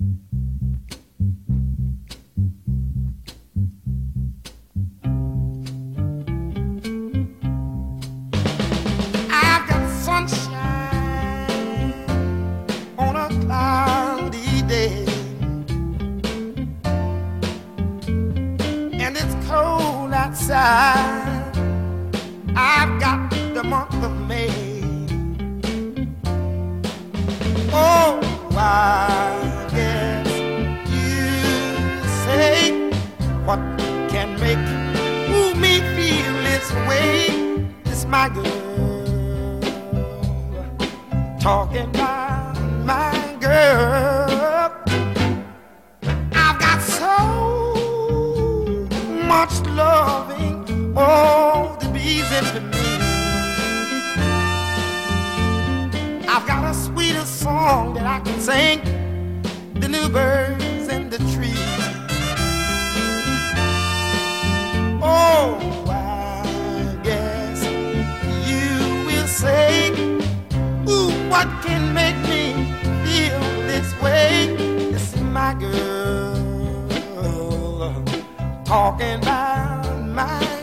I've got sunshine on a cloudy day, and it's cold outside. I've got the month of May. Oh, I guess you say, what can make me feel this way? It's my girl, talking about my girl. I've got so much loving, oh, the bees into me. I've got a sweeter song that I can sing than the birds in the trees. Oh, I guess you will say, ooh, what can make me feel this way? This is my girl, talking about my